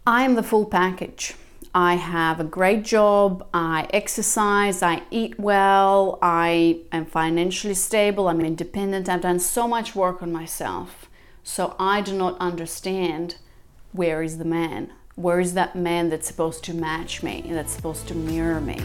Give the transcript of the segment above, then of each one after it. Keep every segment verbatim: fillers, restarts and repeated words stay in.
I am the full package. I have a great job, I exercise, I eat well, I am financially stable, I'm independent, I've done so much work on myself. So I do not understand, where is the man? Where is that man that's supposed to match me, that's supposed to mirror me?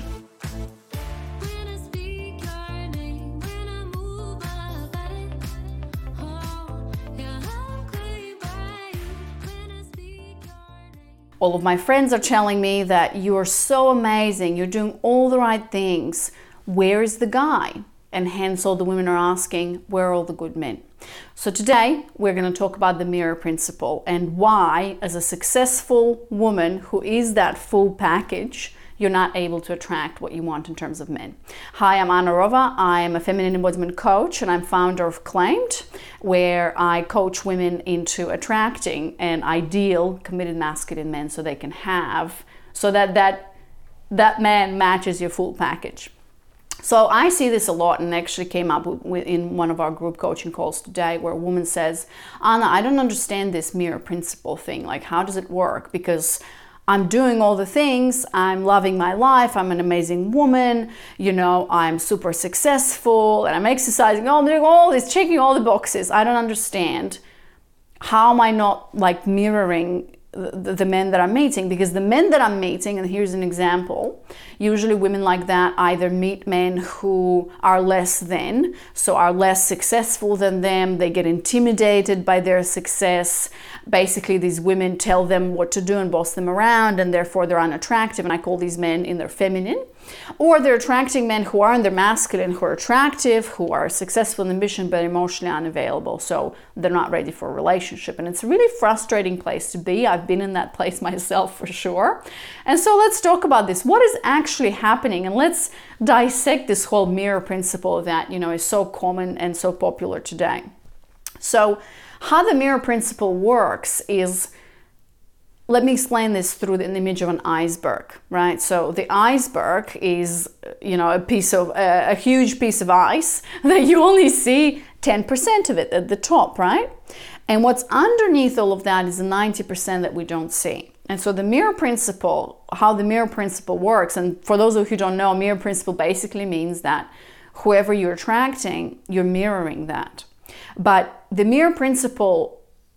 All of my friends are telling me that you are so amazing, you're doing all the right things. Where is the guy? And hence all the women are asking, where are all the good men? So today we're going to talk about the mirror principle and why, as a successful woman who is that full package, you're not able to attract what you want in terms of men. Hi, I'm Anna Rova. I am a feminine embodiment coach and I'm founder of Claimed, where I coach women into attracting an ideal committed masculine man so they can have, so that that, that man matches your full package. So I see this a lot, and actually came up with, in one of our group coaching calls today, where a woman says, Anna, I don't understand this mirror principle thing. Like, how does it work? Because I'm doing all the things, I'm loving my life, I'm an amazing woman, you know, I'm super successful, and I'm exercising, oh, I'm doing all this, checking all the boxes. I don't understand. How am I not like mirroring the, the men that I'm meeting? Because the men that I'm meeting, and here's an example, usually women like that either meet men who are less than, so are less successful than them, they get intimidated by their success. Basically, these women tell them what to do and boss them around, and therefore they're unattractive, and I call these men in their feminine. Or they're attracting men who are in their masculine, who are attractive, who are successful in ambition, but emotionally unavailable, so they're not ready for a relationship. And it's a really frustrating place to be. I've been in that place myself for sure. And so let's talk about this. What is actually happening? And let's dissect this whole mirror principle that, you know, is so common and so popular today. So how the mirror principle works is, let me explain this through the image of an iceberg, right? So the iceberg is, you know, a piece of, a, a huge piece of ice that you only see ten percent of it at the top, right? And what's underneath all of that is the ninety percent that we don't see. And so the mirror principle, how the mirror principle works, and for those of you who don't know, mirror principle basically means that whoever you're attracting, you're mirroring that. But the mirror principle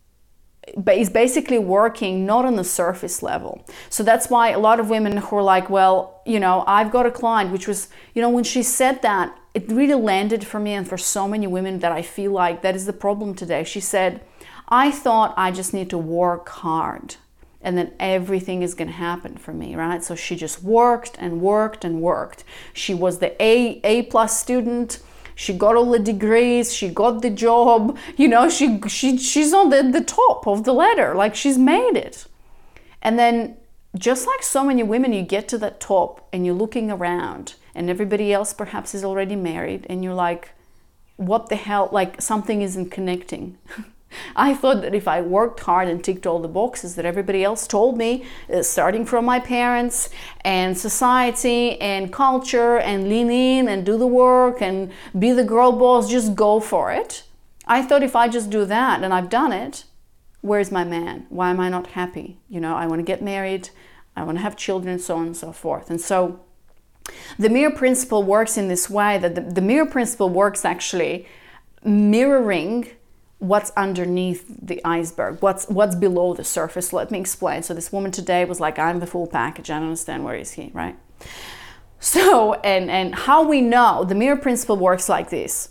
is basically working not on the surface level. So that's why a lot of women who are like, well, you know, I've got a client, which was, you know, when she said that, it really landed for me and for so many women that I feel like that is the problem today. She said, I thought I just need to work hard and then everything is going to happen for me, right? So she just worked and worked and worked. She was the A, A plus student. She got all the degrees, she got the job, you know, she, she she's on the, the top of the ladder, like she's made it. And then just like so many women, you get to that top and you're looking around and everybody else perhaps is already married and you're like, what the hell, like something isn't connecting. I thought that if I worked hard and ticked all the boxes that everybody else told me, uh, starting from my parents and society and culture, and lean in and do the work and be the girl boss, just go for it. I thought if I just do that, and I've done it, where's my man? Why am I not happy? You know, I want to get married, I want to have children, so on and so forth. And so the mirror principle works in this way, that the, the mirror principle works actually mirroring what's underneath the iceberg, what's what's below the surface. Let me explain. So this woman today was like, I'm the full package, I don't understand, where is he, right? So, and and how we know the mirror principle works like this.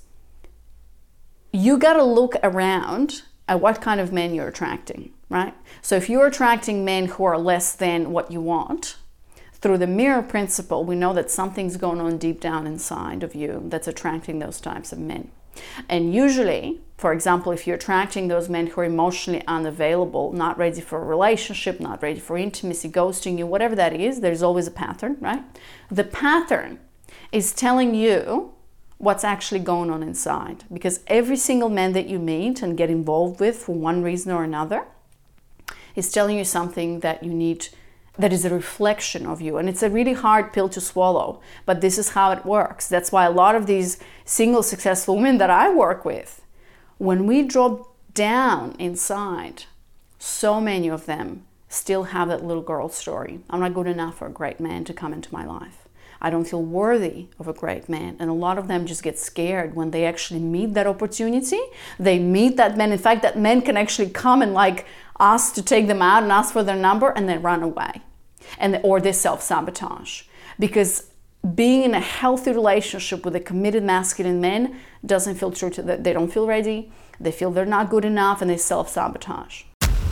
You got to look around at what kind of men you're attracting, right? So if you're attracting men who are less than what you want, through the mirror principle, we know that something's going on deep down inside of you that's attracting those types of men. And usually, for example, if you're attracting those men who are emotionally unavailable, not ready for a relationship, not ready for intimacy, ghosting you, whatever that is, there's always a pattern, right? The pattern is telling you what's actually going on inside. Because every single man that you meet and get involved with for one reason or another is telling you something that you need, that is a reflection of you. And it's a really hard pill to swallow, but this is how it works. That's why a lot of these single successful women that I work with, when we drop down inside, so many of them still have that little girl story. I'm not good enough for a great man to come into my life. I don't feel worthy of a great man. And a lot of them just get scared when they actually meet that opportunity. They meet that man. In fact, that man can actually come and like ask to take them out and ask for their number, and then run away. And or they self-sabotage. Because being in a healthy relationship with a committed masculine man doesn't feel true to them. They don't feel ready. They feel they're not good enough, and they self-sabotage.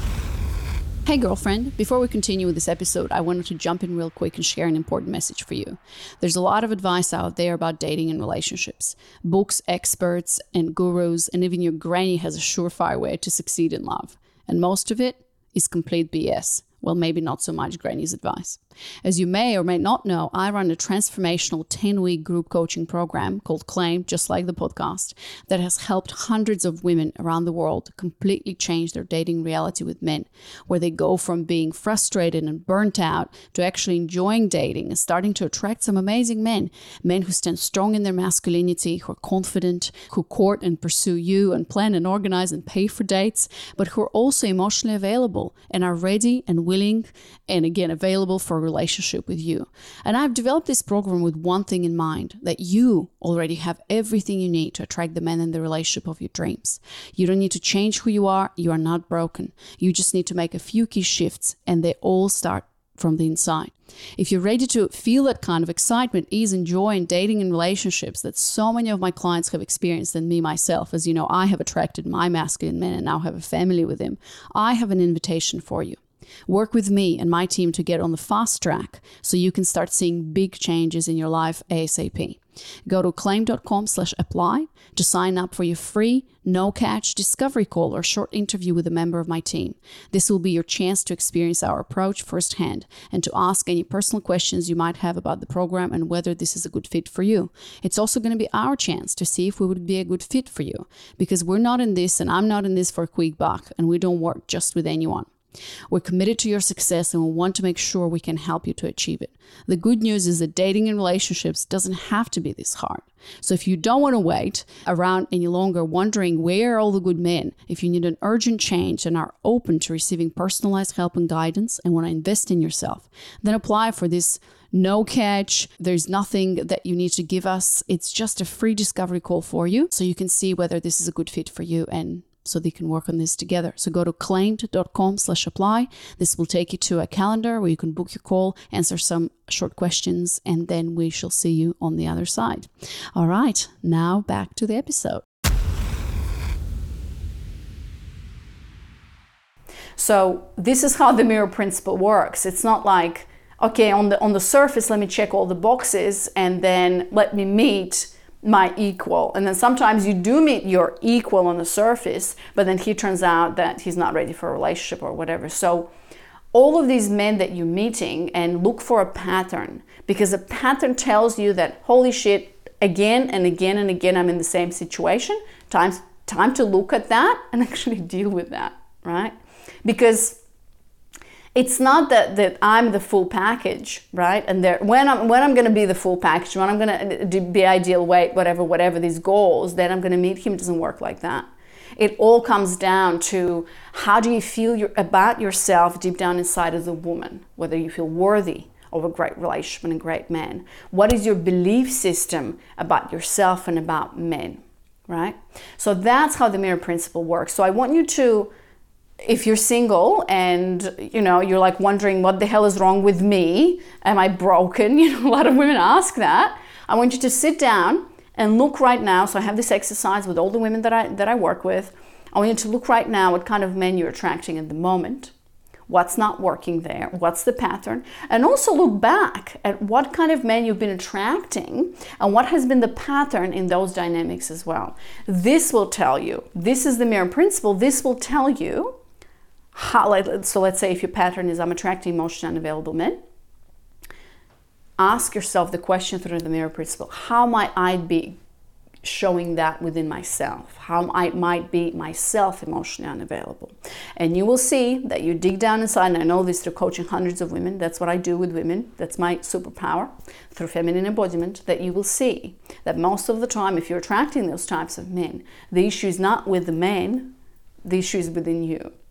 Hey girlfriend, before we continue with this episode, I wanted to jump in real quick and share an important message for you. There's a lot of advice out there about dating and relationships. Books, experts, and gurus, and even your granny has a surefire way to succeed in love. And most of it is complete B S. Well, maybe not so much granny's advice. As you may or may not know, I run a transformational ten-week group coaching program called Claim, just like the podcast, that has helped hundreds of women around the world completely change their dating reality with men, where they go from being frustrated and burnt out to actually enjoying dating and starting to attract some amazing men, men who stand strong in their masculinity, who are confident, who court and pursue you and plan and organize and pay for dates, but who are also emotionally available and are ready and willing and again available for a relationship with you. And I've developed this program with one thing in mind, that you already have everything you need to attract the man in the relationship of your dreams. You don't need to change who you are. You are not broken. You just need to make a few key shifts, and they all start from the inside. If you're ready to feel that kind of excitement, ease, and joy in dating and relationships that so many of my clients have experienced, and me myself, as you know, I have attracted my masculine man and now have a family with him, I have an invitation for you. Work with me and my team to get on the fast track so you can start seeing big changes in your life ASAP. Go to claim.com slash apply to sign up for your free, no-catch discovery call or short interview with a member of my team. This will be your chance to experience our approach firsthand and to ask any personal questions you might have about the program and whether this is a good fit for you. It's also going to be our chance to see if we would be a good fit for you, because we're not in this and I'm not in this for a quick buck, and we don't work just with anyone. We're committed to your success, and we want to make sure we can help you to achieve it. The good news is that dating and relationships doesn't have to be this hard. So if you don't want to wait around any longer wondering where are all the good men, if you need an urgent change and are open to receiving personalized help and guidance and want to invest in yourself, then apply for this no catch. There's nothing that you need to give us. It's just a free discovery call for you so you can see whether this is a good fit for you and so they can work on this together. So go to claimed.com slash apply. This will take you to a calendar where you can book your call, answer some short questions, and then we shall see you on the other side. All right, now back to the episode. So this is how the mirror principle works. It's not like, okay, on the on the surface, let me check all the boxes and then let me meet my equal. And then sometimes you do meet your equal on the surface, but then he turns out that he's not ready for a relationship or whatever. So all of these men that you're meeting, and look for a pattern, because a pattern tells you that, holy shit, again and again and again, I'm in the same situation. Time, time to look at that and actually deal with that, right? Because it's not that, that I'm the full package, right? And there, when I'm when I'm going to be the full package, when I'm going to be ideal weight, whatever, whatever these goals, then I'm going to meet him. It doesn't work like that. It all comes down to how do you feel your, about yourself deep down inside as a woman, whether you feel worthy of a great relationship and a great man. What is your belief system about yourself and about men, right? So that's how the mirror principle works. So I want you to, if you're single and you know you're like wondering what the hell is wrong with me, am I broken? You know, a lot of women ask that. I want you to sit down and look right now. So I have this exercise with all the women that I that I work with. I want you to look right now what kind of men you're attracting at the moment. What's not working there? What's the pattern? And also look back at what kind of men you've been attracting and what has been the pattern in those dynamics as well. This will tell you, this is the mirror principle, this will tell you how, so let's say if your pattern is I'm attracting emotionally unavailable men, ask yourself the question through the mirror principle, how might I be showing that within myself? How I might be myself emotionally unavailable? And you will see that you dig down inside, and I know this through coaching hundreds of women, that's what I do with women, that's my superpower, through feminine embodiment, that you will see that most of the time if you're attracting those types of men, the issue is not with the men, the issue is within you.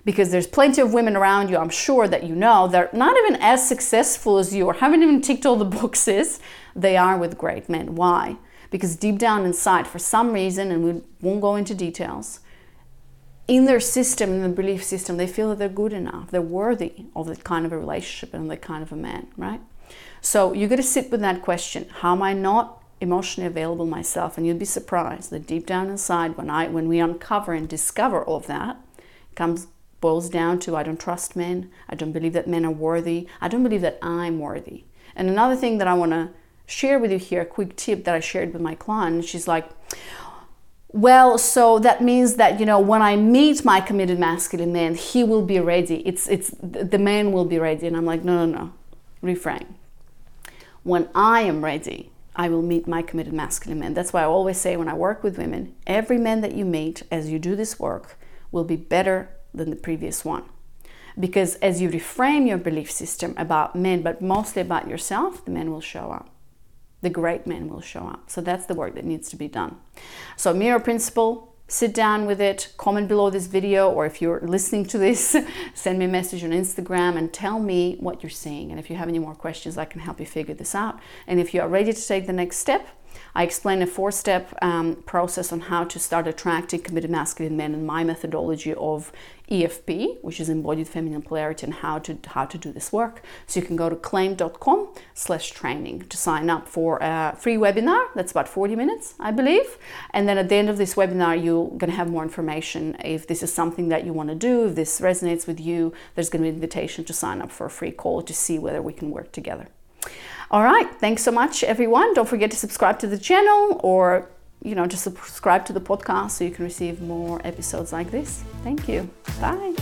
Because there's plenty of women around you, I'm sure that you know, they're not even as successful as you or haven't even ticked all the boxes. They are with great men. Why? Because deep down inside, for some reason, and we won't go into details, in their system, in the belief system, they feel that they're good enough, they're worthy of that kind of a relationship and that kind of a man, right? So you got to sit with that question. How am I not emotionally available myself? And you'd be surprised that deep down inside, when I when we uncover and discover all of that, it comes boils down to I don't trust men, I don't believe that men are worthy, I don't believe that I'm worthy. And another thing that I want to share with you here, a quick tip that I shared with my client, she's like, well, so that means that, you know, when I meet my committed masculine man, he will be ready. It's it's the man will be ready. And I'm like, no, no, no, reframe. When I am ready, I will meet my committed masculine man. That's why I always say when I work with women, every man that you meet as you do this work will be better than the previous one. Because as you reframe your belief system about men, but mostly about yourself, the men will show up. The great men will show up. So that's the work that needs to be done. So mirror principle, sit down with it, comment below this video, or if you're listening to this, send me a message on Instagram and tell me what you're seeing. And if you have any more questions, I can help you figure this out. And if you are ready to take the next step, I explain a four-step um, process on how to start attracting committed masculine men and my methodology of E F P, which is embodied feminine polarity, and how to how to do this work. So you can go to claim.com slash training to sign up for a free webinar. That's about forty minutes, I believe. And then at the end of this webinar, you're going to have more information. If this is something that you want to do, if this resonates with you, there's going to be an invitation to sign up for a free call to see whether we can work together. All right, thanks so much, everyone. Don't forget to subscribe to the channel, or, you know, just subscribe to the podcast so you can receive more episodes like this. Thank you. Bye.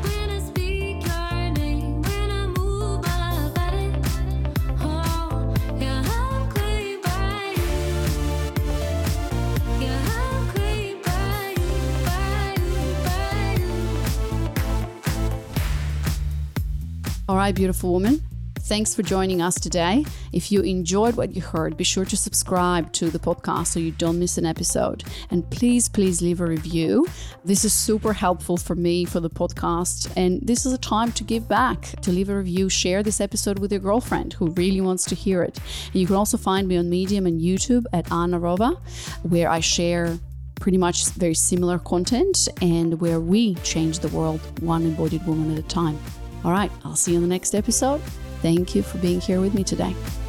All right, beautiful woman. Thanks for joining us today. If you enjoyed what you heard, be sure to subscribe to the podcast so you don't miss an episode. And please, please leave a review. This is super helpful for me, for the podcast. And this is a time to give back, to leave a review. Share this episode with your girlfriend who really wants to hear it. And you can also find me on Medium and YouTube at Anna Rova, where I share pretty much very similar content and where we change the world one embodied woman at a time. All right, I'll see you in the next episode. Thank you for being here with me today.